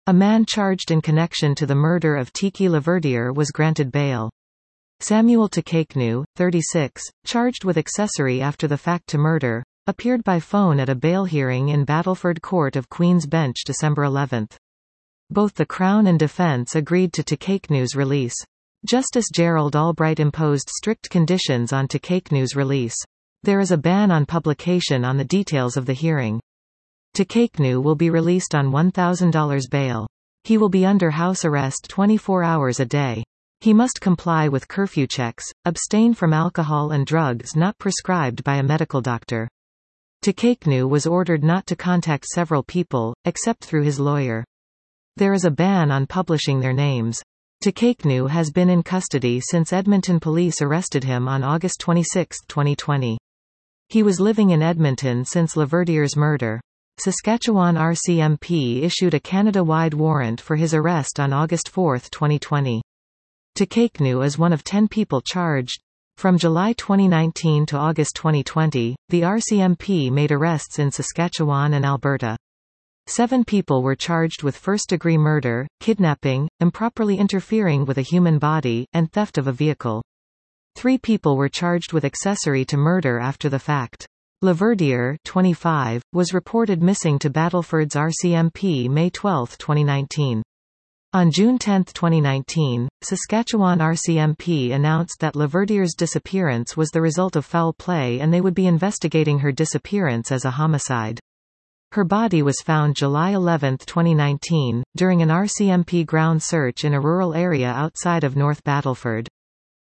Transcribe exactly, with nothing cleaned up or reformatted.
A man charged in connection to the murder of Tiki Laverdiere was granted bail. Samuel Takeknew, thirty-six, charged with accessory after the fact to murder, appeared by phone at a bail hearing in Battleford Court of Queen's Bench December eleventh. Both the Crown and defence agreed to Takeknew's release. Justice Gerald Albright imposed strict conditions on Takeknew's release. There is a ban on publication on the details of the hearing. Takeknew will be released on one thousand dollars bail. He will be under house arrest twenty-four hours a day. He must comply with curfew checks, abstain from alcohol and drugs not prescribed by a medical doctor. Takeknew was ordered not to contact several people, except through his lawyer. There is a ban on publishing their names. Takeknew has been in custody since Edmonton police arrested him on August twenty-sixth, twenty twenty. He was living in Edmonton since Laverdiere's murder. Saskatchewan R C M P issued a Canada-wide warrant for his arrest on August fourth, twenty twenty. Takeknew is one of ten people charged. From July twenty nineteen to August twenty twenty, the R C M P made arrests in Saskatchewan and Alberta. Seven people were charged with first-degree murder, kidnapping, improperly interfering with a human body, and theft of a vehicle. Three people were charged with accessory to murder after the fact. Laverdiere, twenty-five, was reported missing to Battleford's R C M P May twelfth, twenty nineteen. On June tenth, twenty nineteen, Saskatchewan R C M P announced that Laverdiere's disappearance was the result of foul play and they would be investigating her disappearance as a homicide. Her body was found July eleventh, twenty nineteen, during an R C M P ground search in a rural area outside of North Battleford.